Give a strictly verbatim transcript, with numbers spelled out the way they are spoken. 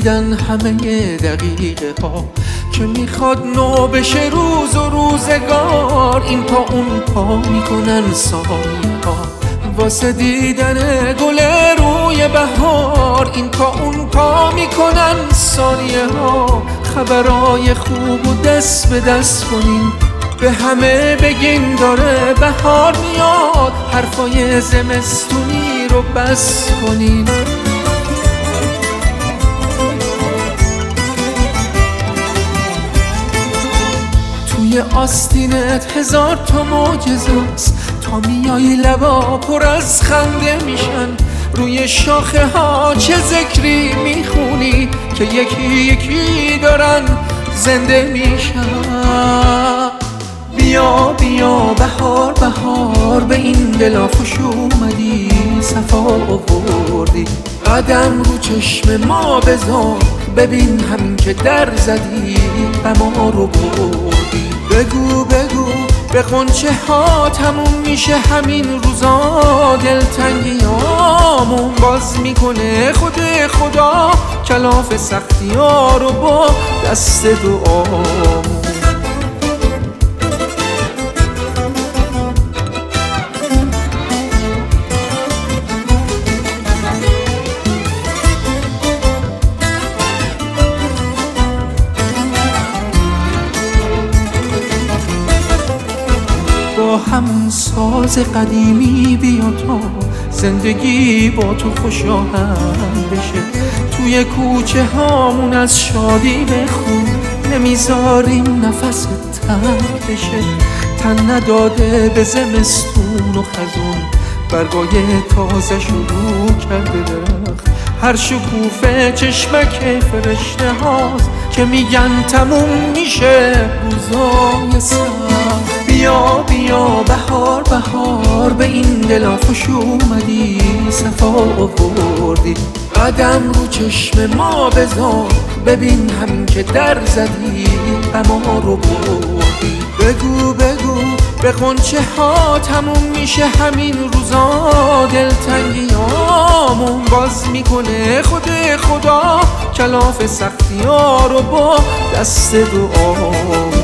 رسیدن همه دقیقه ها که میخواد نو بشه روز و روزگار. این پا اون پا میکنن ثانیه ها واسه دیدن گل روی بهار. این پا اون پا میکنن ثانیه ها. خبرای خوب و دست به دست کنین به همه بگین داره بهار میاد. حرفای زمستونی رو بس کنین. توی آستینت هزار تا معجزه است، تا میای لبا پر از خنده میشن. روی شاخه ها چه ذکری میخونی که یکی یکی دارن زنده میشن. بیا بیا بهار بهار به این دلا خوش اومدی، صفا آوردی. قدم رو چشم ما بذار ببین همین که در زدی غما رو بردی. بگو بگو به غنچه ها تموم میشه همین روزا. دلتنگیامون باز میکنه خود خدا کلاف سختی ها رو با دست دعامون. با همون ساز قدیمی بیا تا زندگی با تو خوش آهنگ بشه. توی کوچه هامون از شادی بخون نمیذاریم نفس تنگ بشه. تن نداده به زمستون و خزون برگای تازه شروع کرده درخت. هر شکوفه چشمک فرشته هاست که میگن تموم میشه روزای سخت. بیا بیا بهار بهار به این دلا خوش اومدی، صفا آوردی. قدم رو چشم ما بذار ببین همین که در زدی غما رو بردی. بگو بگو به غنچه ها تموم میشه همین روزا. دلتنگیامون باز میکنه خود خدا کلاف سختی ها رو با دست دعا.